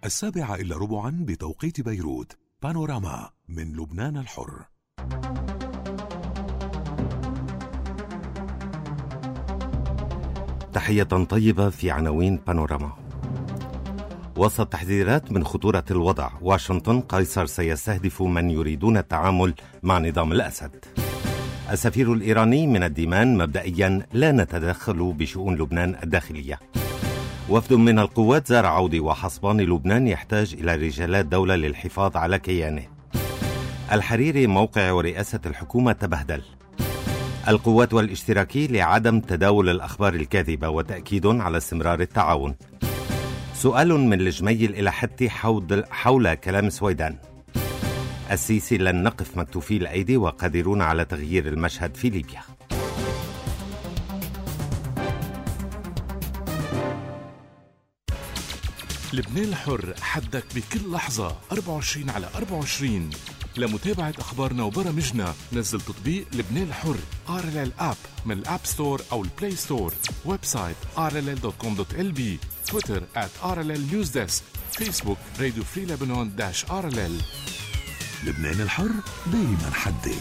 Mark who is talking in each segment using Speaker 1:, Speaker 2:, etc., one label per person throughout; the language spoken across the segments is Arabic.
Speaker 1: 7:15 بتوقيت بيروت. بانوراما من لبنان الحر.
Speaker 2: تحية طيبة في عناوين بانوراما. وسط تحذيرات من خطورة الوضع، واشنطن: قيصر سيستهدف من يريدون التعامل مع نظام الأسد. السفير الإيراني من الديمان: مبدئيا لا نتدخل بشؤون لبنان الداخلية. وفد من القوات زار عودي وحصبان لبنان يحتاج إلى رجالات دولة للحفاظ على كيانه. الحريري: موقع ورئاسة الحكومة تبهدل. القوات والاشتراكي لعدم تداول الأخبار الكاذبة وتأكيد على استمرار التعاون. سؤال من الجميل إلى حتى حول كلام سويدان. السيسي: لن نقف مكتوفي الأيدي وقادرون على تغيير المشهد في ليبيا.
Speaker 1: لبنان الحر، حدك بكل لحظة 24/24. لمتابعة أخبارنا وبرامجنا نزل تطبيق لبنان الحر RLL App من الأب ستور أو البلاي ستور. ويب سايت rll.com.lb. تويتر @RLL News Desk. فيسبوك راديو فري لبنان -RLL. لبنان الحر دايما حدك.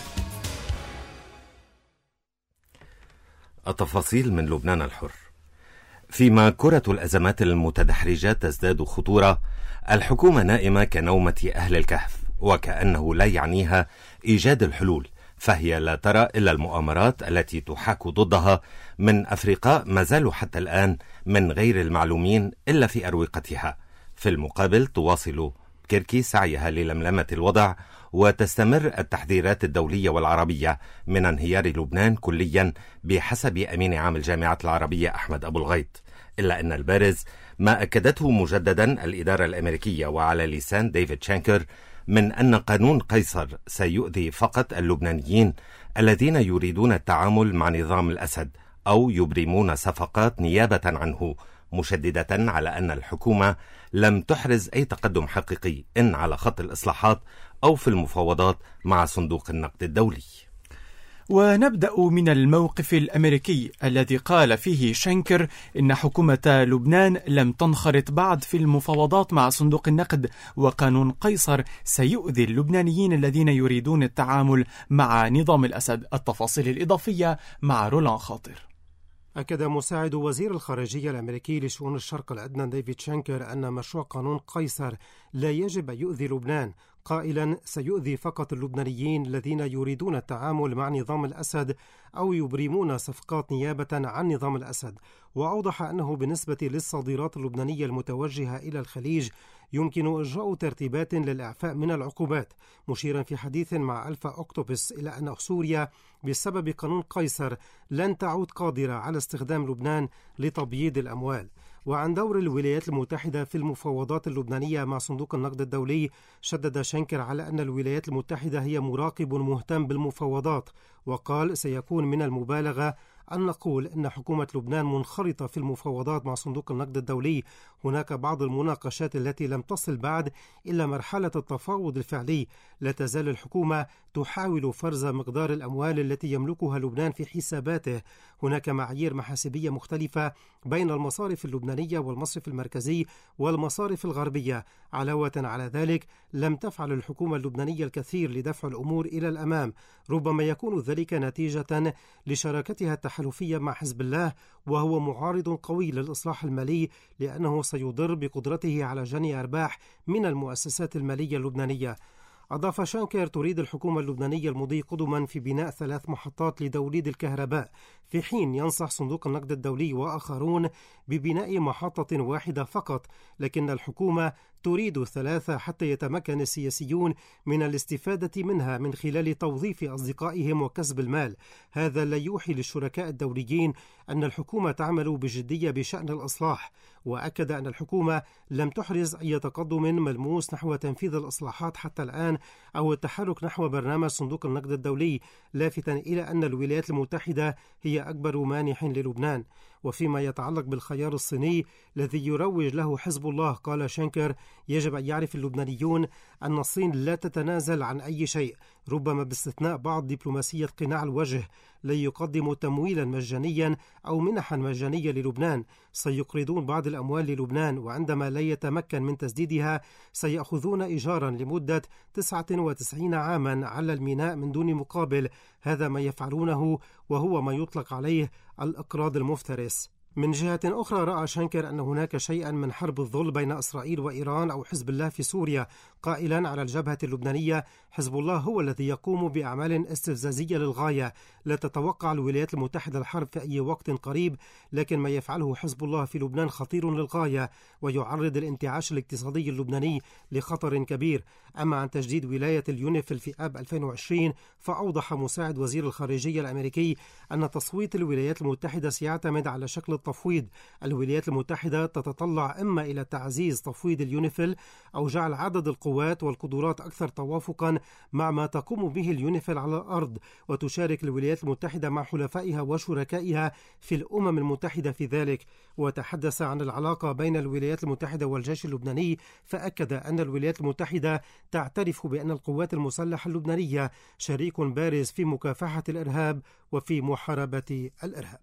Speaker 2: التفاصيل من لبنان الحر. فيما كرة الأزمات المتدحرجة تزداد خطورة، الحكومة نائمة كنومة أهل الكهف، وكأنه لا يعنيها إيجاد الحلول، فهي لا ترى إلا المؤامرات التي تحاك ضدها من أفرقاء ما زالوا حتى الآن من غير المعلومين إلا في أروقتها. في المقابل تواصل كيركي سعيها للملمة الوضع، وتستمر التحذيرات الدولية والعربية من انهيار لبنان كليا بحسب أمين عام الجامعة العربية أحمد أبو الغيط. إلا أن البارز ما أكدته مجددا الإدارة الأمريكية وعلى لسان ديفيد شانكر من أن قانون قيصر سيؤذي فقط اللبنانيين الذين يريدون التعامل مع نظام الأسد أو يبرمون صفقات نيابة عنه، مشددة على أن الحكومة لم تحرز أي تقدم حقيقي إن على خط الإصلاحات أو في المفاوضات مع صندوق النقد الدولي.
Speaker 3: ونبدأ من الموقف الأمريكي الذي قال فيه شنكر إن حكومة لبنان لم تنخرط بعد في المفاوضات مع صندوق النقد، وقانون قيصر سيؤذي اللبنانيين الذين يريدون التعامل مع نظام الأسد. التفاصيل الإضافية مع رولان خاطر.
Speaker 4: أكد مساعد وزير الخارجية الأمريكي لشؤون الشرق الأدنى ديفيد شانكر أن مشروع قانون قيصر لا يجب أن يؤذي لبنان، قائلا: سيؤذي فقط اللبنانيين الذين يريدون التعامل مع نظام الأسد أو يبرمون صفقات نيابة عن نظام الأسد. وأوضح أنه بالنسبة للصادرات اللبنانية المتوجهة إلى الخليج يمكن إجراء ترتيبات للإعفاء من العقوبات، مشيرا في حديث مع ألفا أوكتوبس إلى أن سوريا بسبب قانون قيصر لن تعود قادرة على استخدام لبنان لتبييض الأموال. وعن دور الولايات المتحدة في المفاوضات اللبنانية مع صندوق النقد الدولي، شدد شنكر على أن الولايات المتحدة هي مراقب مهتم بالمفاوضات، وقال: سيكون من المبالغة أن نقول أن حكومة لبنان منخرطة في المفاوضات مع صندوق النقد الدولي. هناك بعض المناقشات التي لم تصل بعد إلى مرحلة التفاوض الفعلي. لا تزال الحكومة تحاول فرز مقدار الأموال التي يملكها لبنان في حساباته. هناك معايير محاسبية مختلفة بين المصارف اللبنانية والمصرف المركزي والمصارف الغربية. علاوة على ذلك لم تفعل الحكومة اللبنانية الكثير لدفع الأمور إلى الأمام، ربما يكون ذلك نتيجة لشراكتها التحالفية مع حزب الله، وهو معارض قوي للإصلاح المالي لأنه سيضر بقدرته على جني أرباح من المؤسسات المالية اللبنانية. أضاف شانكر: تريد الحكومة اللبنانية المضي قدما في بناء 3 محطات لتوليد الكهرباء، في حين ينصح صندوق النقد الدولي وآخرون ببناء محطة واحدة فقط، لكن الحكومة تريد 3 حتى يتمكن السياسيون من الاستفادة منها من خلال توظيف أصدقائهم وكسب المال. هذا لا يوحي للشركاء الدوليين أن الحكومة تعمل بجدية بشأن الإصلاح. وأكد أن الحكومة لم تحرز أي تقدم ملموس نحو تنفيذ الإصلاحات حتى الآن أو التحرك نحو برنامج صندوق النقد الدولي، لافتاً إلى أن الولايات المتحدة هي أكبر مانح للبنان. وفيما يتعلق بالخيار الصيني الذي يروج له حزب الله، قال شانكر: يجب أن يعرف اللبنانيون أن الصين لا تتنازل عن أي شيء، ربما باستثناء بعض دبلوماسية قناع الوجه، لن يقدموا تمويلا مجانيا أو منحا مجانية للبنان. سيقرضون بعض الأموال للبنان، وعندما لا يتمكن من تسديدها سيأخذون إيجارا لمدة 99 عاما على الميناء من دون مقابل. هذا ما يفعلونه، وهو ما يطلق عليه الإقراض المفترس. من جهة أخرى رأى شانكر أن هناك شيئا من حرب الظل بين إسرائيل وإيران أو حزب الله في سوريا، قائلا على الجبهة اللبنانية: حزب الله هو الذي يقوم بأعمال استفزازية للغاية. لا تتوقع الولايات المتحدة الحرب في أي وقت قريب، لكن ما يفعله حزب الله في لبنان خطير للغاية ويعرض الانتعاش الاقتصادي اللبناني لخطر كبير. أما عن تجديد ولاية اليونيفيل في آب 2020، فأوضح مساعد وزير الخارجية الأمريكي أن تصويت الولايات المتحدة سيعتمد على شكل التفويض. الولايات المتحدة تتطلع إما إلى تعزيز تفويض اليونيفيل أو جعل عدد القوات والقدرات أكثر توافقا مع ما تقوم به اليونيفيل على الأرض، وتشارك الولايات المتحدة مع حلفائها وشركائها في الأمم المتحدة في ذلك. وتحدث عن العلاقة بين الولايات المتحدة والجيش اللبناني، فأكد أن الولايات المتحدة تعترف بأن القوات المسلحة اللبنانية شريك بارز في مكافحة الإرهاب وفي محاربة الإرهاب.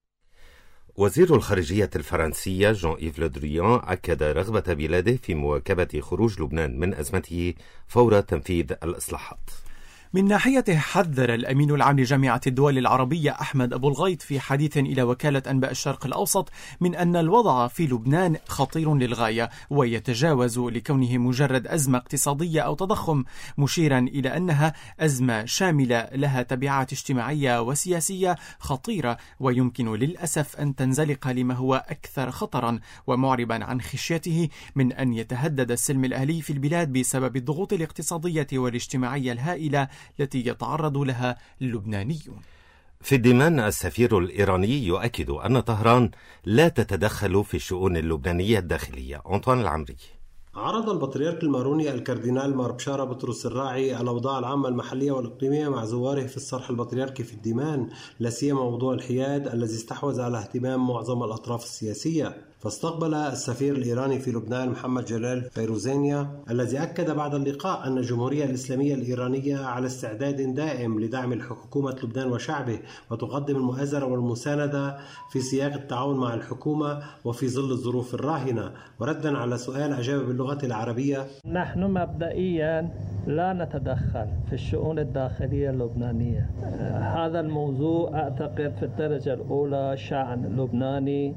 Speaker 2: وزير الخارجية الفرنسية جون إيف لو دريان أكد رغبة بلاده في مواكبة خروج لبنان من أزمته فور تنفيذ الإصلاحات.
Speaker 3: من ناحيته حذر الأمين العام لجامعة الدول العربية أحمد أبو الغيط في حديث إلى وكالة أنباء الشرق الأوسط من أن الوضع في لبنان خطير للغاية ويتجاوز لكونه مجرد أزمة اقتصادية أو تضخم، مشيرا إلى أنها أزمة شاملة لها تبعات اجتماعية وسياسية خطيرة ويمكن للأسف أن تنزلق لما هو أكثر خطرا، ومعربا عن خشيته من أن يتهدد السلم الأهلي في البلاد بسبب الضغوط الاقتصادية والاجتماعية الهائلة التي يتعرض لها اللبنانيون.
Speaker 2: في الدمام السفير الإيراني يؤكد أن طهران لا تتدخل في الشؤون اللبنانية الداخلية. أنطوان العمري.
Speaker 5: عرض البطريرك الماروني الكاردينال مار بشارة بطرس الراعي الأوضاع العامة المحلية والإقليمية مع زواره في الصرح البطريركي في الدمام، لا سيما موضوع الحياد الذي استحوذ على اهتمام معظم الأطراف السياسية. فاستقبل السفير الإيراني في لبنان محمد جلال فيروزانيا الذي أكد بعد اللقاء أن الجمهورية الإسلامية الإيرانية على استعداد دائم لدعم حكومة لبنان وشعبه، وتقدم المؤازرة والمساندة في سياق التعاون مع الحكومة وفي ظل الظروف الراهنة. وردا على سؤال أجاب باللغة العربية:
Speaker 6: نحن مبدئيا لا نتدخل في الشؤون الداخلية اللبنانية. هذا الموضوع أعتقد في الدرجة الأولى شأن لبناني،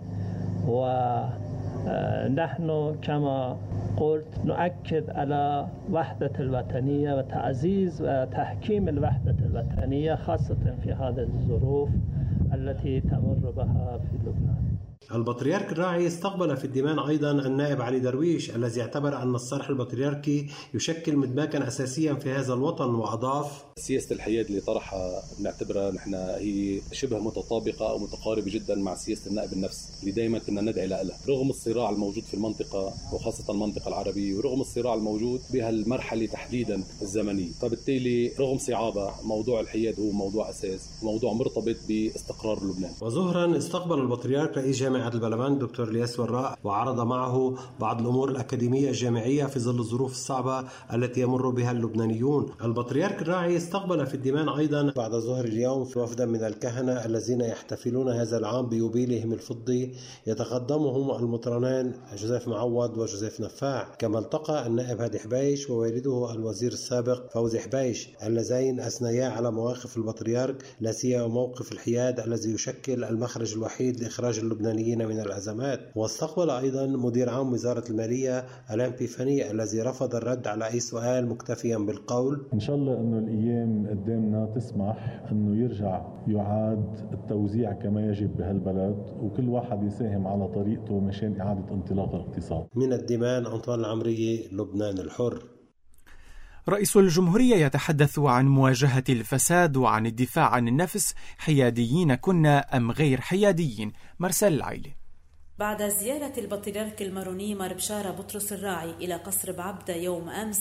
Speaker 6: ونحن كما قلت نؤكد على وحدة الوطنية وتعزيز وتحكيم الوحدة الوطنية خاصة في هذه الظروف التي تمر بها في لبنان.
Speaker 5: البطريرك الراعي استقبل في الدمام أيضا النائب علي درويش الذي اعتبر أن الصرح البطريركي يشكل مدماجا أساسيا في هذا الوطن، وأضاف:
Speaker 7: سياسة الحياد اللي طرحها نعتبرها نحن هي شبه متطابقة أو متقاربة جدا مع سياسة النائب النفس اللي دائما كنا ندعي لها، رغم الصراع الموجود في المنطقة وخاصة المنطقة العربية، ورغم الصراع الموجود بهالمرحلة تحديدا الزمنية. فبالتالي رغم صعابة موضوع الحياد هو موضوع أساس وموضوع مرتبط باستقرار لبنان.
Speaker 5: وظهرا استقبل البطريرك رئيس جامعة البلبان دكتور الياس وراء، وعرض معه بعض الأمور الأكاديمية الجامعية في ظل الظروف الصعبة التي يمر بها اللبنانيون. البطريرك الراعي استقبل في الدمام أيضا بعد ظهر اليوم وفدا من الكهنة الذين يحتفلون هذا العام بيوبيلهم الفضي، يتقدمهم المطرنان جوزيف معوض وجوزيف نفاع. كما التقى النائب هادي حبايش ووالده الوزير السابق فوزي حبايش، اللذين أثنيا على مواقف البطريرك، لا سيما موقف الحياد الذي يشكل المخرج الوحيد لإخراج اللبنانيين من الأزمات. واستقبل أيضا مدير عام وزارة المالية ألان بيفاني الذي رفض الرد على أي سؤال مكتفيا بالقول:
Speaker 8: إن شاء الله أنه الأيام قدامنا تسمح أنه يرجع يعاد التوزيع كما يجب بهالبلد، وكل واحد يساهم على طريقته مشان إعادة انطلاق الاقتصاد.
Speaker 5: من الدمام أنطوان العمري، لبنان الحر.
Speaker 3: رئيس الجمهورية يتحدث عن مواجهة الفساد وعن الدفاع عن النفس. حياديين كنا أم غير حياديين؟ مرسل العيلي.
Speaker 9: بعد زيارة البطريرك الماروني مار بشارة بطرس الراعي إلى قصر بعبدة يوم أمس،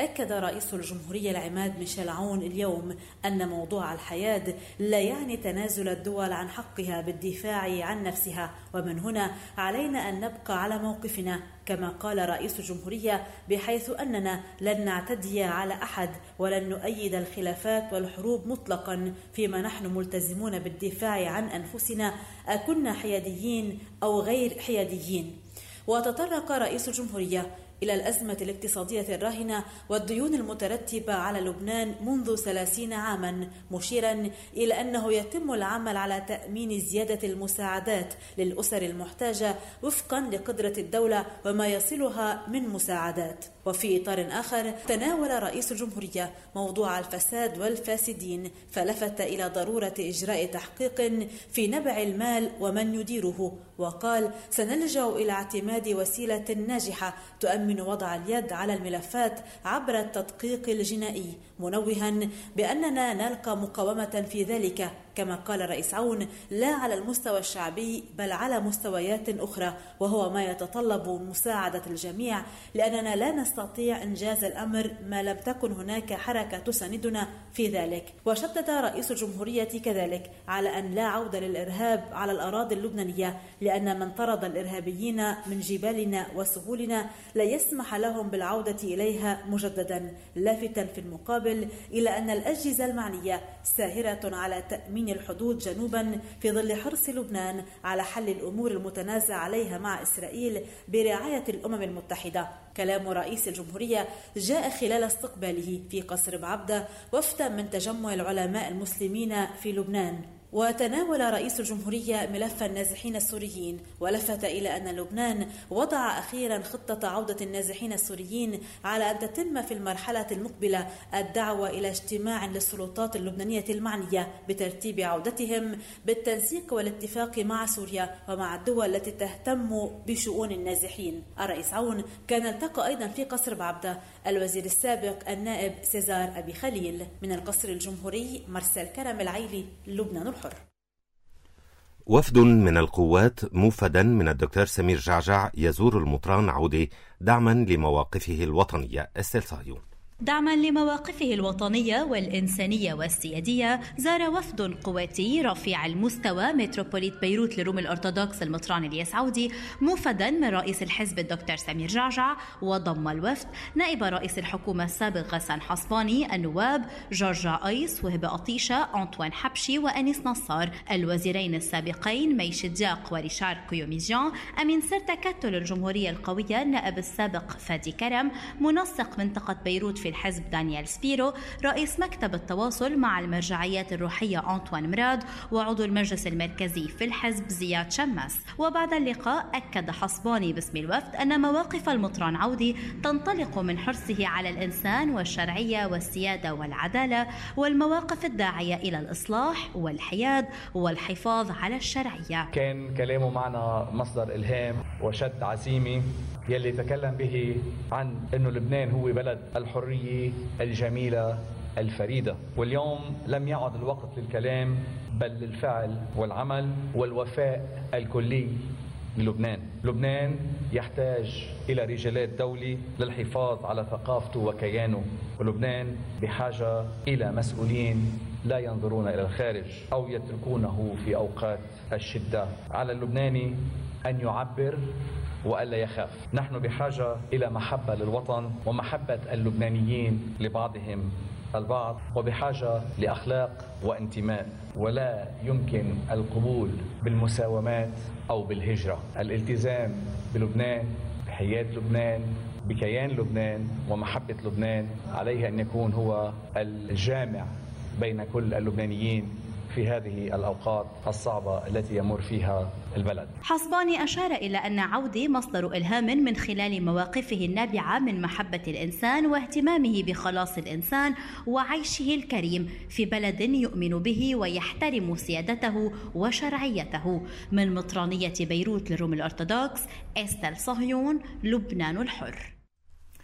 Speaker 9: أكد رئيس الجمهورية العماد ميشيل عون اليوم أن موضوع الحياد لا يعني تنازل الدول عن حقها بالدفاع عن نفسها، ومن هنا علينا أن نبقى على موقفنا كما قال رئيس الجمهورية، بحيث أننا لن نعتدي على أحد ولن نؤيد الخلافات والحروب مطلقا، فيما نحن ملتزمون بالدفاع عن أنفسنا أكنا حياديين أو غير حياديين. وتطرق رئيس الجمهورية إلى الأزمة الاقتصادية الراهنة والديون المترتبة على لبنان منذ 30 عاما، مشيرا إلى أنه يتم العمل على تأمين زيادة المساعدات للأسر المحتاجة وفقا لقدرة الدولة وما يصلها من مساعدات. وفي إطار آخر تناول رئيس الجمهورية موضوع الفساد والفاسدين، فلفت إلى ضرورة إجراء تحقيق في نبع المال ومن يديره، وقال: سنلجأ إلى اعتماد وسيلة ناجحة تؤمن وضع اليد على الملفات عبر التدقيق الجنائي، منوها بأننا نلقى مقاومة في ذلك، كما قال رئيس عون: لا على المستوى الشعبي بل على مستويات أخرى، وهو ما يتطلب مساعدة الجميع، لأننا لا نستطيع إنجاز الأمر ما لم تكن هناك حركة تساندنا في ذلك. وشدد رئيس الجمهورية كذلك على أن لا عودة للإرهاب على الأراضي اللبنانية، لأن من طرد الإرهابيين من جبالنا وسهولنا لا يسمح لهم بالعودة إليها مجددا، لافتا في المقابل إلى أن الأجهزة المعنية ساهرة على تأمين الحدود جنوبا في ظل حرص لبنان على حل الأمور المتنازع عليها مع إسرائيل برعاية الأمم المتحدة. كلام رئيس الجمهورية جاء خلال استقباله في قصر بعبدة وفدا من تجمع العلماء المسلمين في لبنان. وتناول رئيس الجمهورية ملف النازحين السوريين، ولفت إلى أن لبنان وضع أخيرا خطة عودة النازحين السوريين على أن تتم في المرحلة المقبلة الدعوة إلى اجتماع للسلطات اللبنانية المعنية بترتيب عودتهم بالتنسيق والاتفاق مع سوريا ومع الدول التي تهتم بشؤون النازحين. الرئيس عون كان التقى أيضا في قصر بعبدة الوزير السابق النائب سيزار أبي خليل. من القصر الجمهوري مرسل كرم العيلي، لبنان الحر.
Speaker 2: وفد من القوات موفدا من الدكتور سمير جعجع يزور المطران عودي دعما لمواقفه الوطنية. استيل صهيون.
Speaker 10: دعما لمواقفه الوطنية والإنسانية والسيادية، زار وفد قواتي رفيع المستوى متروبوليت بيروت لروم الأرثوذكس المطران الياس عودي موفدا من رئيس الحزب الدكتور سمير جعجع، وضم الوفد نائب رئيس الحكومة السابق غسان حصباني، النواب جورجا أيس وهبة قطيشة، أنطوان حبشي وأنيس نصار، الوزيرين السابقين ميش دياق وريشار كيوميزيان، أمين سر تكتل الجمهورية القوية النائب السابق فادي كرم، منسق منطقة بيروت في الحزب دانيال سبيرو، رئيس مكتب التواصل مع المرجعيات الروحية أنطوان مراد، وعضو المجلس المركزي في الحزب زياد شماس. وبعد اللقاء أكد حصباني باسم الوفد أن مواقف المطران عودي تنطلق من حرصه على الإنسان والشرعية والسيادة والعدالة، والمواقف الداعية إلى الإصلاح والحياد والحفاظ على الشرعية.
Speaker 11: كان كلامه معنا مصدر إلهام وشد عزيمة يلي تكلم به عن أنه لبنان هو بلد الحرية الجميلة الفريدة، واليوم لم يعد الوقت للكلام بل للفعل والعمل والوفاء الكلي للبنان. لبنان يحتاج إلى رجالات دولة للحفاظ على ثقافته وكيانه، ولبنان بحاجة إلى مسؤولين لا ينظرون إلى الخارج أو يتركونه في أوقات الشدة. على اللبناني أن يعبر وألا يخاف. نحن بحاجة إلى محبة للوطن ومحبة اللبنانيين لبعضهم البعض، وبحاجة لأخلاق وانتماء، ولا يمكن القبول بالمساومات أو بالهجرة. الالتزام بلبنان، بحياة لبنان، بكيان لبنان ومحبة لبنان عليه أن يكون هو الجامع بين كل اللبنانيين في هذه الأوقات الصعبة التي يمر فيها البلد.
Speaker 10: حصباني أشار إلى أن عودي مصدر إلهام من خلال مواقفه النابعة من محبة الإنسان واهتمامه بخلاص الإنسان وعيشه الكريم في بلد يؤمن به ويحترم سيادته وشرعيته. من مطرانية بيروت لروم الأرثوذكس، استيل صهيون، لبنان الحر.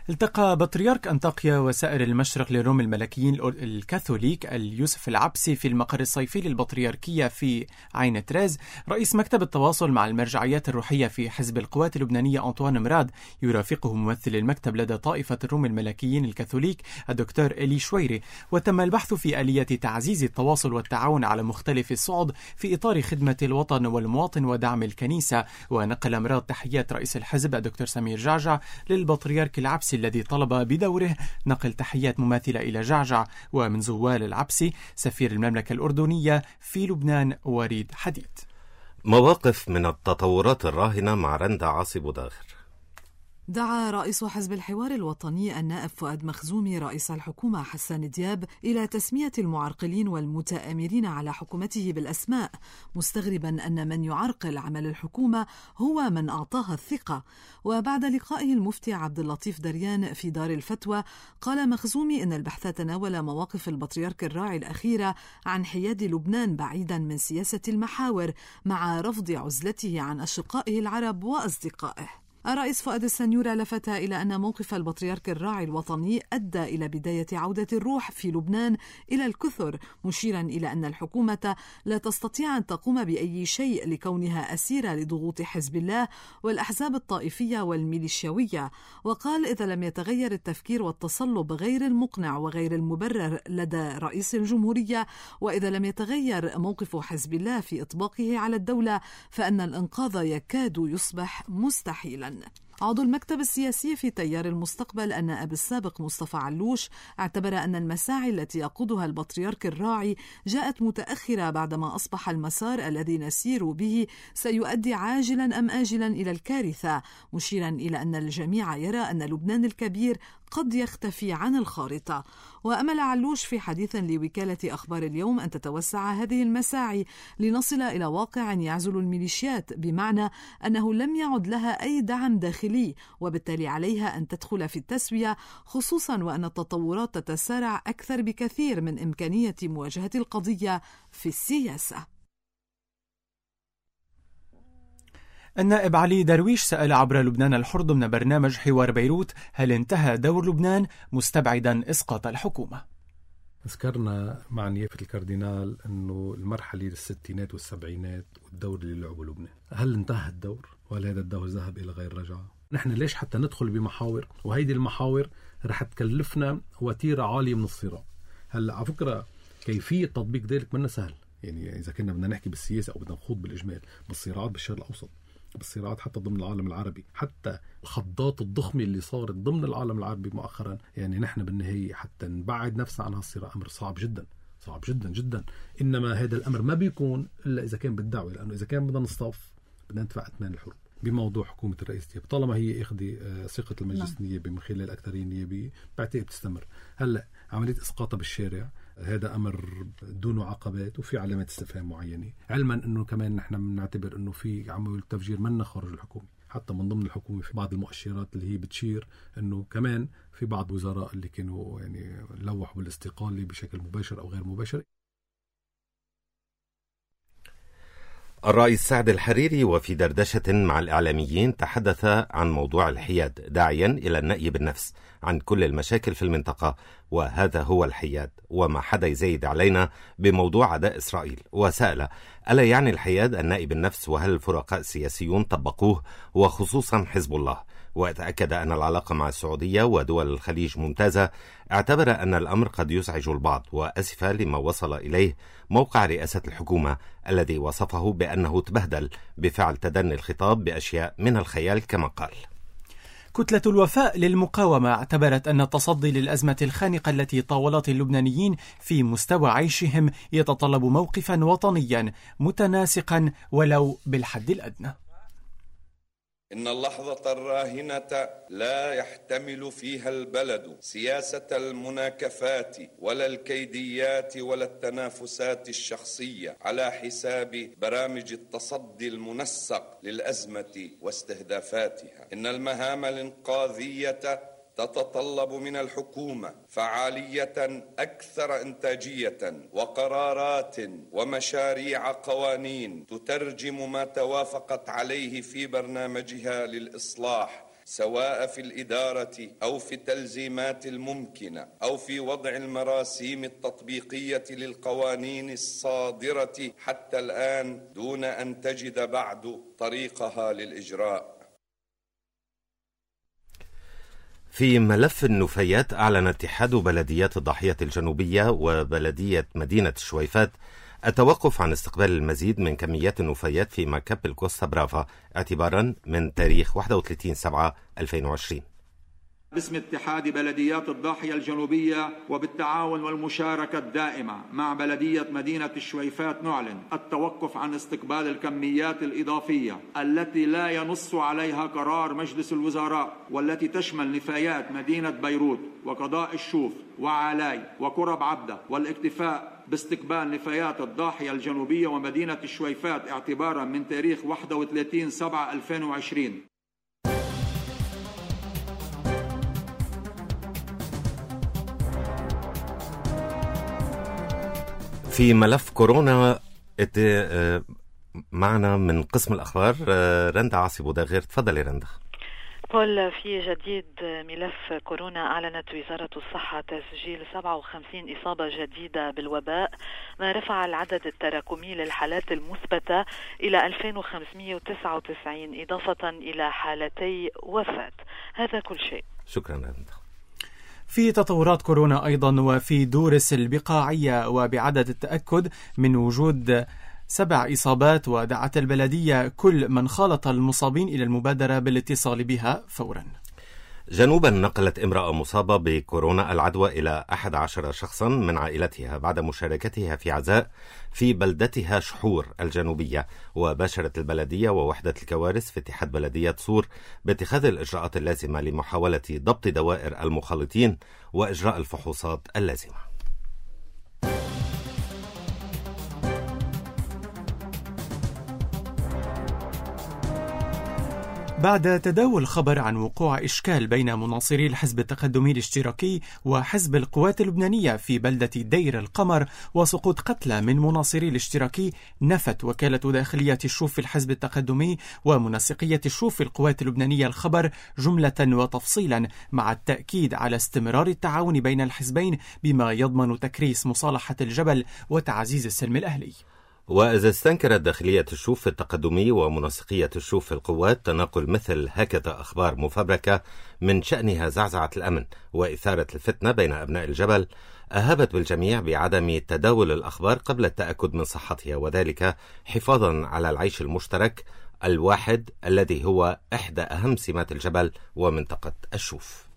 Speaker 3: التقى بطريرك أنطاكيا وسائر المشرق للروم الملكيين الكاثوليك اليوسف العبسي في المقر الصيفي للبطريركية في عين تريز رئيس مكتب التواصل مع المرجعيات الروحية في حزب القوات اللبنانية أنطوان مراد، يرافقه ممثل المكتب لدى طائفة الروم الملكيين الكاثوليك الدكتور إلي شويري. وتم البحث في آلية تعزيز التواصل والتعاون على مختلف الصعد في إطار خدمة الوطن والمواطن ودعم الكنيسة. ونقل مراد تحيات رئيس الحزب الدكتور سمير جعجع للبطريرك العبسي الذي طلب بدوره نقل تحيات مماثلة إلى جعجع. ومن زوال العبسي سفير المملكة الأردنية في لبنان وريد حديد.
Speaker 2: مواقف من التطورات الراهنة مع رندا عاصي بوداغر.
Speaker 12: دعا رئيس حزب الحوار الوطني النائب فؤاد مخزومي رئيس الحكومة حسان دياب إلى تسمية المعرقلين والمتآمرين على حكومته بالأسماء، مستغربا أن من يعرقل عمل الحكومة هو من أعطاها الثقة. وبعد لقائه المفتي عبد اللطيف دريان في دار الفتوى، قال مخزومي إن البحث تناول مواقف البطريرك الراعي الأخيرة عن حياد لبنان بعيدا من سياسة المحاور، مع رفض عزلته عن أشقائه العرب وأصدقائه. الرئيس فؤاد السنيورة لفت إلى أن موقف البطريرك الراعي الوطني أدى إلى بداية عودة الروح في لبنان إلى الكثر، مشيرا إلى أن الحكومة لا تستطيع أن تقوم بأي شيء لكونها أسيرة لضغوط حزب الله والأحزاب الطائفية والميليشياوية. وقال إذا لم يتغير التفكير والتصلب غير المقنع وغير المبرر لدى رئيس الجمهورية، وإذا لم يتغير موقف حزب الله في إطباقه على الدولة، فإن الإنقاذ يكاد يصبح مستحيلا. عضو المكتب السياسي في تيار المستقبل النائب السابق مصطفى علوش اعتبر أن المساعي التي يقودها البطريرك الراعي جاءت متأخرة بعدما أصبح المسار الذي نسير به سيؤدي عاجلا أم آجلا إلى الكارثة، مشيرا إلى أن الجميع يرى أن لبنان الكبير قد يختفي عن الخارطة. وأمل علوش في حديث لوكالة أخبار اليوم أن تتوسع هذه المساعي لنصل إلى واقع يعزل الميليشيات، بمعنى أنه لم يعد لها أي دعم داخلي، وبالتالي عليها أن تدخل في التسوية، خصوصا وأن التطورات تتسارع أكثر بكثير من إمكانية مواجهة القضية في السياسة.
Speaker 3: النائب علي درويش سأل عبر لبنان الحر ضمن برنامج حوار بيروت هل انتهى دور لبنان، مستبعدا إسقاط الحكومة.
Speaker 13: ذكرنا مع نيافة الكاردينال أنه المرحلة الستينات والسبعينات والدور اللي لعبه لبنان، هل انتهى الدور ولا هذا الدور ذهب إلى غير رجعة؟ نحن ليش حتى ندخل بمحاور، وهيدي المحاور رح تكلفنا وتيرة عالية من الصراع. هلا على فكرة كيفية تطبيق ذلك منا سهل، يعني إذا كنا بدنا نحكي بالسياسة أو بدنا نخوض بالإجمال بالصراعات بالشرق الأوسط، بالصراعات حتى ضمن العالم العربي، حتى الخضات الضخمة اللي صارت ضمن العالم العربي مؤخرا، يعني نحن بالنهاية حتى نبعد نفسنا عن هالصراع أمر صعب جدا، صعب جدا جدا. إنما هذا الأمر ما بيكون إلا إذا كان بالدعوة، لأنه إذا كان بدنا نصطف بدنا ندفع أثمان الحروب بموضوع حكومة الرئيس دياب، طالما هي إخذ ثقة المجلس النيابي من خلال الأكثرية النيابية بعتقد بتستمر. هلا عملية إسقاطها بالشارع هذا أمر دونه عقبات وفي علامات استفهام معينة، علما أنه كمان نحن بنعتبر أنه في عملية تفجير منا خارج الحكومة، حتى من ضمن الحكومة في بعض المؤشرات اللي هي بتشير أنه كمان في بعض وزراء اللي كانوا يعني لوحوا بالاستقالة بشكل مباشر أو غير مباشر.
Speaker 2: الرئيس سعد الحريري وفي دردشة مع الإعلاميين تحدث عن موضوع الحياد، داعيا إلى النأي بالنفس عن كل المشاكل في المنطقة، وهذا هو الحياد وما حدا يزيد علينا بموضوع عداء إسرائيل. وسأل ألا يعني الحياد النأي بالنفس، وهل الفرقاء السياسيون طبقوه وخصوصا حزب الله؟ وتأكد أن العلاقة مع السعودية ودول الخليج ممتازة. اعتبر أن الأمر قد يزعج البعض، وأسف لما وصل إليه موقع رئاسة الحكومة الذي وصفه بأنه تبهدل بفعل تدني الخطاب بأشياء من الخيال كما قال.
Speaker 3: كتلة الوفاء للمقاومة اعتبرت أن التصدي للأزمة الخانقة التي طاولت اللبنانيين في مستوى عيشهم يتطلب موقفا وطنيا متناسقا ولو بالحد الأدنى.
Speaker 14: إن اللحظة الراهنة لا يحتمل فيها البلد سياسة المناكفات ولا الكيديات ولا التنافسات الشخصية على حساب برامج التصدي المنسق للأزمة واستهدافاتها. إن المهام الإنقاذية تتطلب من الحكومة فعالية أكثر إنتاجية وقرارات ومشاريع قوانين تترجم ما توافقت عليه في برنامجها للإصلاح سواء في الإدارة أو في التلزيمات الممكنة أو في وضع المراسيم التطبيقية للقوانين الصادرة حتى الآن دون أن تجد بعد طريقها للإجراء.
Speaker 2: في ملف النفايات، أعلن اتحاد بلديات الضاحية الجنوبية وبلدية مدينة الشويفات التوقف عن استقبال المزيد من كميات النفايات في مكب الكوستا برافا اعتبارا من تاريخ 31/7/2020.
Speaker 15: باسم اتحاد بلديات الضاحية الجنوبية وبالتعاون والمشاركة الدائمة مع بلدية مدينة الشويفات نعلن التوقف عن استقبال الكميات الإضافية التي لا ينص عليها قرار مجلس الوزراء، والتي تشمل نفايات مدينة بيروت وقضاء الشوف وعالاي وكرب عبدة، والاكتفاء باستقبال نفايات الضاحية الجنوبية ومدينة الشويفات اعتبارا من تاريخ 31/7/2020.
Speaker 2: في ملف كورونا معنا من قسم الأخبار رندا عاصي بوداغير. تفضلي رندا.
Speaker 16: بول، في جديد ملف كورونا، أعلنت وزارة الصحة تسجيل 57 إصابة جديدة بالوباء، ما رفع العدد التراكمي للحالات المثبتة إلى 2599 إضافة إلى حالتي وفاة. هذا كل شيء.
Speaker 2: شكرا رندا.
Speaker 3: في تطورات كورونا أيضا وفي دورس البقاعية وبعدد التأكد من وجود 7 إصابات، ودعت البلدية كل من خالط المصابين إلى المبادرة بالاتصال بها فورا.
Speaker 2: جنوبا نقلت امرأة مصابة بكورونا العدوى إلى 11 شخصا من عائلتها بعد مشاركتها في عزاء في بلدتها شحور الجنوبية. وباشرت البلدية ووحدة الكوارث في اتحاد بلدية صور باتخاذ الإجراءات اللازمة لمحاولة ضبط دوائر المخالطين وإجراء الفحوصات اللازمة.
Speaker 3: بعد تداول خبر عن وقوع إشكال بين مناصري الحزب التقدمي الاشتراكي وحزب القوات اللبنانية في بلدة دير القمر وسقوط قتلى من مناصري الاشتراكي، نفت وكالة داخلية الشوف في الحزب التقدمي ومنسقية الشوف في القوات اللبنانية الخبر جملة وتفصيلا، مع التأكيد على استمرار التعاون بين الحزبين بما يضمن تكريس مصالحة الجبل وتعزيز السلم الأهلي.
Speaker 2: وإذا استنكرت داخلية الشوف في التقدمي ومنسقية الشوف في القوات تناقل مثل هكذا أخبار مفبركة من شأنها زعزعة الأمن وإثارة الفتنة بين أبناء الجبل، أهبت بالجميع بعدم تداول الأخبار قبل التأكد من صحتها، وذلك حفاظا على العيش المشترك الواحد الذي هو إحدى أهم سمات الجبل ومنطقة الشوف.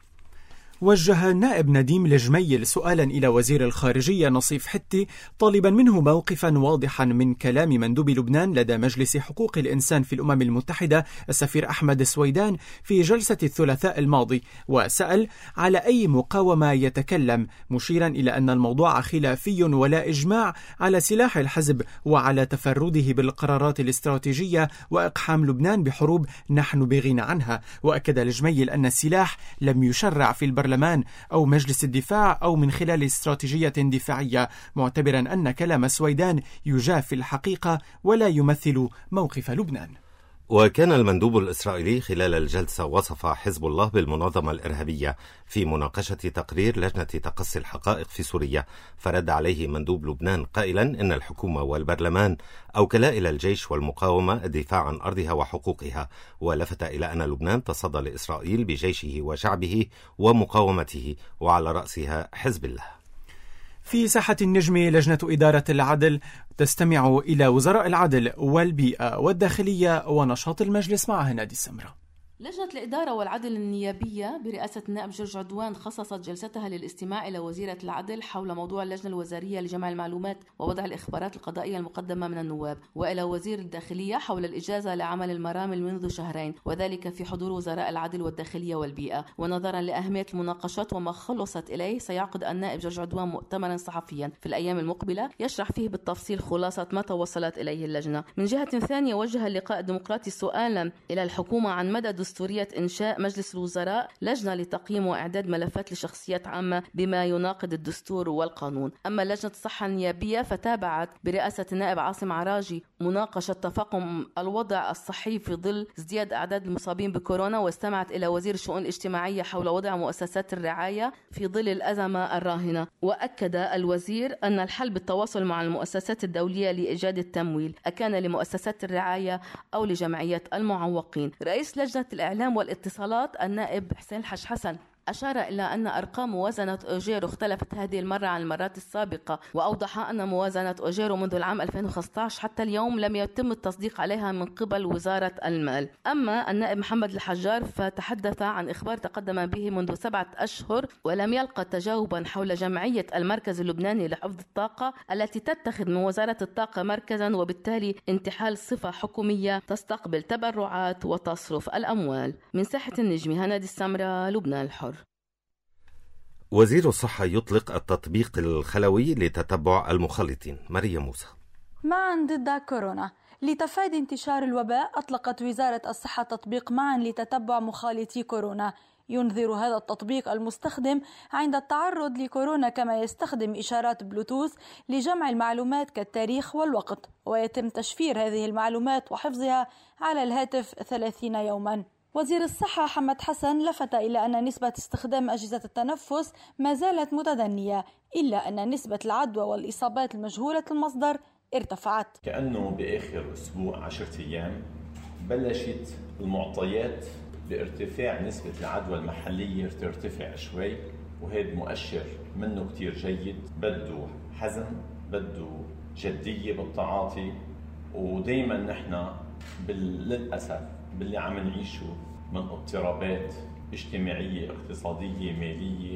Speaker 3: وجه النائب نديم الجميل سؤالا إلى وزير الخارجية نصيف حتي طالبا منه موقفا واضحا من كلام مندوب لبنان لدى مجلس حقوق الإنسان في الأمم المتحدة السفير أحمد السويدان في جلسة الثلاثاء الماضي، وسأل على أي مقاومة يتكلم، مشيرا إلى أن الموضوع خلافي ولا إجماع على سلاح الحزب وعلى تفرده بالقرارات الاستراتيجية وإقحام لبنان بحروب نحن بغنى عنها. وأكد الجميل أن السلاح لم يشرع في البرلمان أو مجلس الدفاع أو من خلال استراتيجية دفاعية، معتبرا أن كلام السويدان يجافي الحقيقة ولا يمثل موقف لبنان.
Speaker 2: وكان المندوب الإسرائيلي خلال الجلسة وصف حزب الله بالمنظمة الإرهابية في مناقشة تقرير لجنة تقصي الحقائق في سوريا، فرد عليه مندوب لبنان قائلا إن الحكومة والبرلمان أوكلا إلى الجيش والمقاومة الدفاع عن أرضها وحقوقها، ولفت إلى أن لبنان تصدى لإسرائيل بجيشه وشعبه ومقاومته وعلى رأسها حزب الله.
Speaker 3: في ساحة النجم، لجنة إدارة العدل تستمع إلى وزراء العدل والبيئة والداخلية ونشاط المجلس. معها نادي السمرة.
Speaker 17: لجنة الإدارة والعدل النيابية برئاسة النائب جورج عدوان خصصت جلستها للاستماع إلى وزيرة العدل حول موضوع اللجنة الوزارية لجمع المعلومات ووضع الإخبارات القضائية المقدمة من النواب، وإلى وزير الداخلية حول الإجازة لعمل المرامل منذ شهرين، وذلك في حضور وزراء العدل والداخلية والبيئة. ونظرا لأهمية المناقشات وما خلصت إليه، سيعقد النائب جورج عدوان مؤتمرا صحفيا في الأيام المقبلة يشرح فيه بالتفصيل خلاصة ما توصلت إليه اللجنة. من جهة ثانية، وجه اللقاء الديمقراطي سؤالا إلى الحكومة عن مدى دستورية إنشاء مجلس الوزراء لجنة لتقييم وإعداد ملفات لشخصيات عامة بما يناقض الدستور والقانون. أما لجنة الصحة النيابية فتابعت برئاسة النائب عاصم عراجي مناقشة تفاقم الوضع الصحي في ظل ازدياد أعداد المصابين بكورونا، واستمعت إلى وزير الشؤون الاجتماعية حول وضع مؤسسات الرعاية في ظل الأزمة الراهنة. وأكد الوزير أن الحل بالتواصل مع المؤسسات الدولية لإيجاد التمويل، أكان لمؤسسات الرعاية أو لجمعية المعوقين. رئيس لجنة الإعلام والاتصالات النائب حسين الحج حسن أشار إلى أن أرقام موازنة أوجيرو اختلفت هذه المرة عن المرات السابقة، وأوضح أن موازنة أوجيرو منذ العام 2015 حتى اليوم لم يتم التصديق عليها من قبل وزارة المال. أما النائب محمد الحجار فتحدث عن إخبار تقدم به منذ 7 أشهر ولم يلقى تجاوبا حول جمعية المركز اللبناني لحفظ الطاقة التي تتخذ من وزارة الطاقة مركزا، وبالتالي انتحال صفة حكومية تستقبل تبرعات وتصرف الأموال. من ساحة النجمي هنادي السمرة، لبنان الحر.
Speaker 2: وزير الصحة يطلق التطبيق الخلوي لتتبع المخالطين. ماريا موسى.
Speaker 18: معا ضد كورونا. لتفادي انتشار الوباء أطلقت وزارة الصحة تطبيق معا لتتبع مخالطي كورونا. ينذر هذا التطبيق المستخدم عند التعرض لكورونا، كما يستخدم إشارات بلوتوث لجمع المعلومات كالتاريخ والوقت، ويتم تشفير هذه المعلومات وحفظها على الهاتف 30 يوما. وزير الصحة حمد حسن لفت إلى أن نسبة استخدام أجهزة التنفس ما زالت متدنية، إلا أن نسبة العدوى والإصابات المجهولة المصدر ارتفعت.
Speaker 19: كأنه بآخر أسبوع 10 أيام بلشت المعطيات بارتفاع نسبة العدوى المحلية ترتفع شوي، وهذا مؤشر منه كتير جيد. بده حزم، بده جدية بالتعاطي، ودايما نحن للأسف باللي عم نعيشه من اضطرابات اجتماعية اقتصادية مالية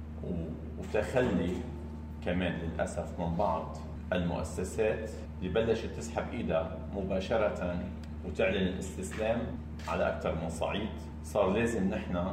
Speaker 19: وتخلي كمان للأسف من بعض المؤسسات اللي بلشت تسحب إيدها مباشرة وتعلن الاستسلام على أكثر من صعيد. صار لازم نحن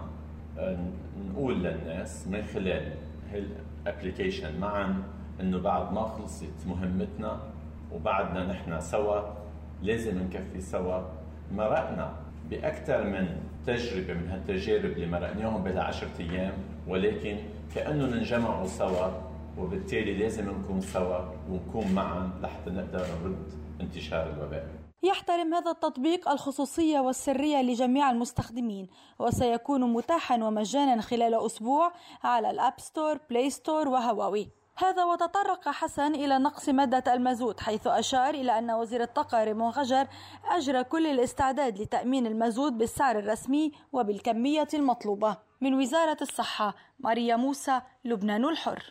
Speaker 19: نقول للناس من خلال هالابليكيشن معا إنه بعد ما خلصت مهمتنا وبعدنا نحن سوا لازم نكفي سوا. مرقنا بأكثر من تجربة من هالتجارب اللي مرقناهم بلا 10 أيام، ولكن كأنه ننجمعوا سوا، وبالتالي لازم نكون سوا ونكون معا لحتى نقدر نرد انتشار الوباء.
Speaker 18: يحترم هذا التطبيق الخصوصية والسرية لجميع المستخدمين، وسيكون متاحا ومجانا خلال أسبوع على الأب ستور، بلاي ستور وهواوي. هذا وتطرق حسن إلى نقص مادة المازوت، حيث أشار إلى أن وزير الطاقة ريمون غجر أجرى كل الاستعداد لتأمين المازوت بالسعر الرسمي وبالكمية المطلوبة. من وزارة الصحة، ماريا موسى، لبنان الحر.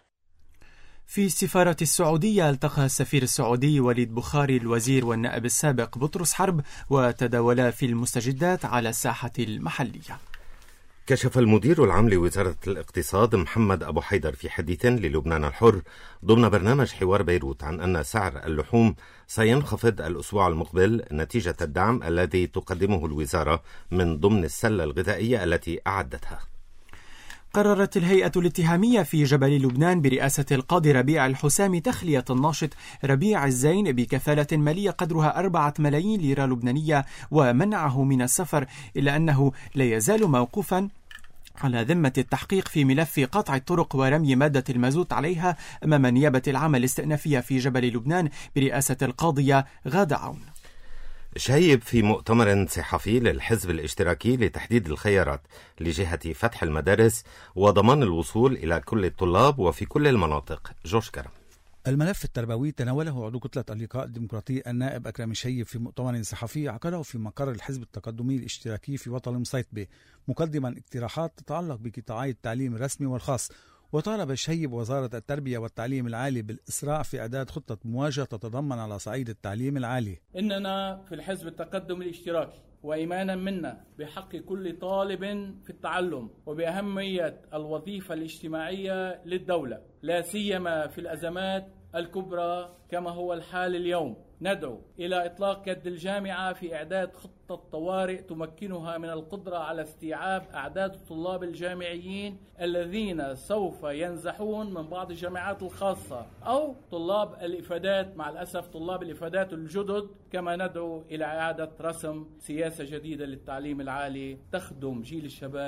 Speaker 3: في السفارة السعودية التقى السفير السعودي وليد بخاري الوزير والنائب السابق بطرس حرب، وتداولا في المستجدات على الساحة المحلية.
Speaker 2: كشف المدير العام لوزارة الاقتصاد محمد أبو حيدر في حديث للبنان الحر ضمن برنامج حوار بيروت عن أن سعر اللحوم سينخفض الأسبوع المقبل نتيجة الدعم الذي تقدمه الوزارة من ضمن السلة الغذائية التي أعدتها.
Speaker 3: قررت الهيئة الاتهامية في جبل لبنان برئاسة القاضي ربيع الحسامي تخلية الناشط ربيع الزين بكفالة مالية قدرها 4 ملايين ليرة لبنانية ومنعه من السفر، إلا أنه لا يزال موقوفا على ذمة التحقيق في ملف قطع الطرق ورمي مادة المازوت عليها أمام النيابة العامة الاستئنافية في جبل لبنان برئاسة القاضية غادة عون.
Speaker 2: شايب في مؤتمر صحفي للحزب الاشتراكي لتحديد الخيارات لجهة فتح المدارس وضمان الوصول إلى كل الطلاب وفي كل المناطق. جورج كرم.
Speaker 20: الملف التربوي تناوله عضو كتلة اللقاء الديمقراطي النائب أكرم الشايب في مؤتمر صحفي عقده في مقر الحزب التقدمي الاشتراكي في وطن مصيطبة، مقدما اقتراحات تتعلق بقطاعي التعليم الرسمي والخاص. وطالب الشايب وزارة التربية والتعليم العالي بالإسراع في إعداد خطة مواجهة تتضمن على صعيد التعليم العالي.
Speaker 21: إننا في الحزب التقدمي الاشتراكي وإيمانا منا بحق كل طالب في التعلم وبأهمية الوظيفة الاجتماعية للدولة، لا سيما في الأزمات الكبرى كما هو الحال اليوم، ندعو إلى إطلاق يد الجامعة في إعداد خطة طوارئ تمكنها من القدرة على استيعاب أعداد الطلاب الجامعيين الذين سوف ينزحون من بعض الجامعات الخاصة أو طلاب الإفادات، مع الأسف طلاب الإفادات الجدد. كما ندعو إلى إعادة رسم سياسة جديدة للتعليم العالي تخدم جيل الشباب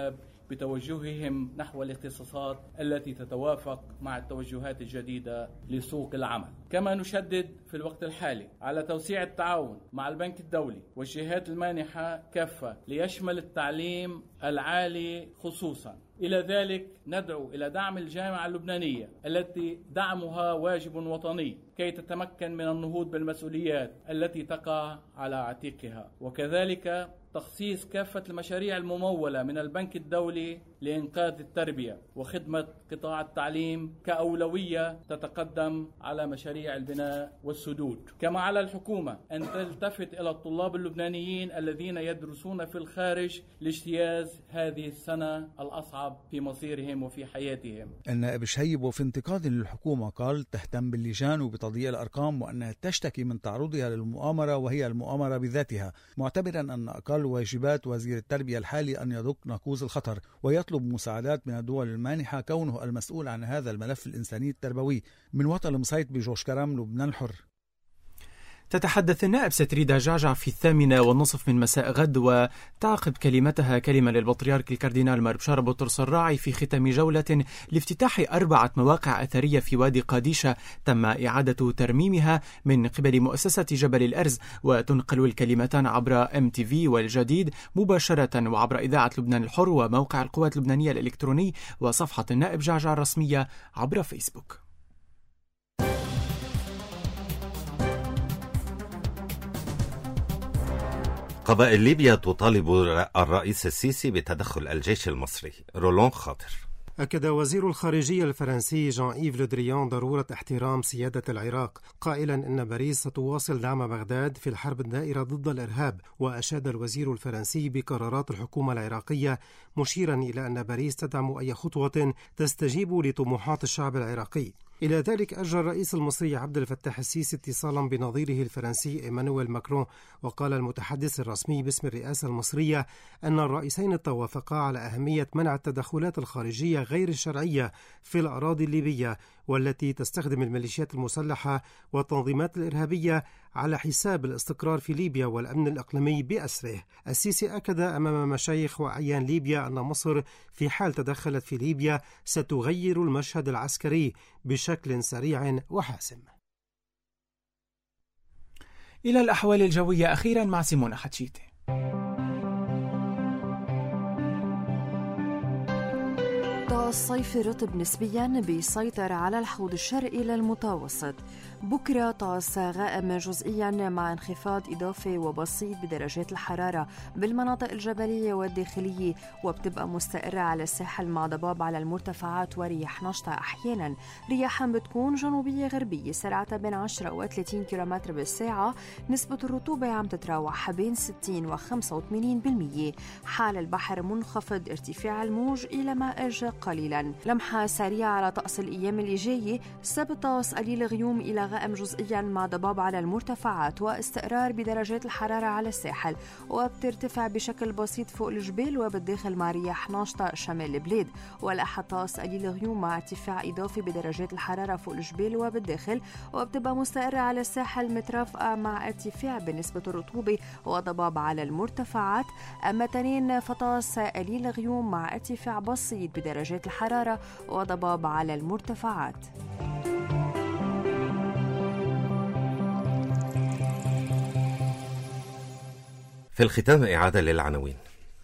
Speaker 21: بتوجههم نحو الاختصاصات التي تتوافق مع التوجهات الجديدة لسوق العمل. كما نشدد في الوقت الحالي على توسيع التعاون مع البنك الدولي والجهات المانحة كافة ليشمل التعليم العالي خصوصا. إلى ذلك ندعو إلى دعم الجامعة اللبنانية التي دعمها واجب وطني كي تتمكن من النهوض بالمسؤوليات التي تقع على عاتقها، وكذلك تخصيص كافة المشاريع الممولة من البنك الدولي لإنقاذ التربية وخدمة قطاع التعليم كأولوية تتقدم على مشاريع البناء والسدود. كما على الحكومة أن تلتفت إلى الطلاب اللبنانيين الذين يدرسون في الخارج لاجتياز هذه السنة الأصعب في مصيرهم وفي حياتهم.
Speaker 20: النائب شهيب وفي انتقاد للحكومة قال تهتم باللجان وبتضييع الأرقام وأنها تشتكي من تعرضها للمؤامرة وهي المؤامرة بذاتها، معتبرا أن أقل واجبات وزير التربية الحالي أن يدق ناقوس الخطر ويطلب مساعدات من الدول المانحة كونه المسؤول عن هذا الملف الإنساني التربوي. من وطن المصيط بجوش كرم، لبنان الحر.
Speaker 3: تتحدث النائب ستريدا جعجع في 8:30 من مساء غد، وتعقب كلمتها كلمة للبطريرك الكاردينال مار بشار بطرس الراعي في ختام جولة لافتتاح 4 مواقع أثرية في وادي قاديشة تم إعادة ترميمها من قبل مؤسسة جبل الأرز. وتنقل الكلمتان عبر MTV والجديد مباشرة وعبر إذاعة لبنان الحر وموقع القوات اللبنانية الإلكتروني وصفحة النائب جعجع الرسمية عبر فيسبوك.
Speaker 2: قبائل ليبيا تطالب الرئيس السيسي بتدخل الجيش المصري. رولون خاطر.
Speaker 4: أكد وزير الخارجية الفرنسي جان إيف لو دريان ضرورة احترام سيادة العراق، قائلا إن باريس ستواصل دعم بغداد في الحرب الدائرة ضد الإرهاب. وأشاد الوزير الفرنسي بقرارات الحكومة العراقية، مشيرا إلى أن باريس تدعم أي خطوة تستجيب لطموحات الشعب العراقي. إلى ذلك أجرى الرئيس المصري عبد الفتاح السيسي اتصالا بنظيره الفرنسي إيمانويل ماكرون، وقال المتحدث الرسمي باسم الرئاسة المصرية أن الرئيسين اتفقا على أهمية منع التدخلات الخارجية غير الشرعية في الأراضي الليبية والتي تستخدم الميليشيات المسلحة والتنظيمات الإرهابية على حساب الاستقرار في ليبيا والأمن الإقليمي بأسره. السيسي أكد أمام مشايخ وأعيان ليبيا أن مصر في حال تدخلت في ليبيا ستغير المشهد العسكري بشكل سريع وحاسم.
Speaker 3: إلى الأحوال الجوية أخيرا مع سيمونا حتشيتي.
Speaker 1: الصيف رطب نسبيا بيسيطر على الحوض الشرقي للمتوسط. بكرة طقس غائم جزئيا مع انخفاض إضافي وبسيط بدرجات الحرارة بالمناطق الجبلية والداخلية، وبتبقى مستقرة على الساحل مع ضباب على المرتفعات ورياح نشطة أحيانا. رياحا بتكون جنوبية غربية سرعتها بين 10 و 30 كيلومتر بالساعة. نسبة الرطوبة عم تتراوح بين 60 و 85%. حال البحر منخفض، ارتفاع الموج إلى مائج قليلا. لمحة سريعة على طقس الأيام اللي جاية. السبت طقس قليل غيوم إلى غائم جزئيا مع ضباب على المرتفعات واستقرار بدرجات الحرارة على الساحل، وبترتفع بشكل بسيط فوق الجبال وبالداخل مع رياح ناشطة شمال البلاد. والأحد طقس قليل غيوم مع ارتفاع إضافي بدرجات الحرارة فوق الجبال وبالداخل، وبتبقى مستقرة على الساحل مترافقة مع ارتفاع بنسبة الرطوبة وضباب على المرتفعات. أما تنين فطقس قليل غيوم مع ارتفاع بسيط بدرجات الحرارة وضباب على المرتفعات.
Speaker 2: في الختام إعادة للعناوين.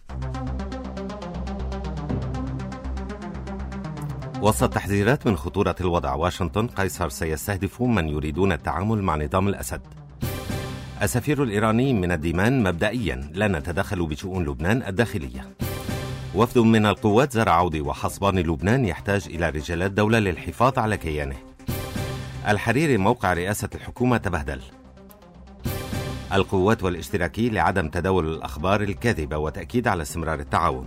Speaker 2: وسط تحذيرات من خطورة الوضع، واشنطن: قيصر سيستهدف من يريدون التعامل مع نظام الأسد. السفير الإيراني من الديمان: مبدئيا لا نتدخل بشؤون لبنان الداخلية. وفد من القوات زار عوضي: وحصبان لبنان يحتاج إلى رجالات دولة للحفاظ على كيانه. الحريري: موقع رئاسة الحكومة تبهدل. القوات والاشتراكي لعدم تداول الأخبار الكاذبة وتأكيد على استمرار التعاون.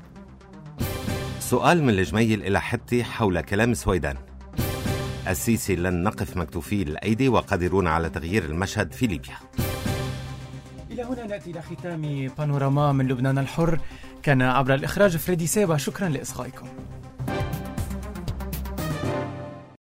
Speaker 2: سؤال من الجميل إلى حتي حول كلام سويدان. السيسي: لن نقف مكتوفي الأيدي وقادرون على تغيير المشهد في ليبيا.
Speaker 3: إلى هنا نأتي إلى ختام بانوراما من لبنان الحر. كان عبر الإخراج فريدي سيبا. شكرا لإصغائكم.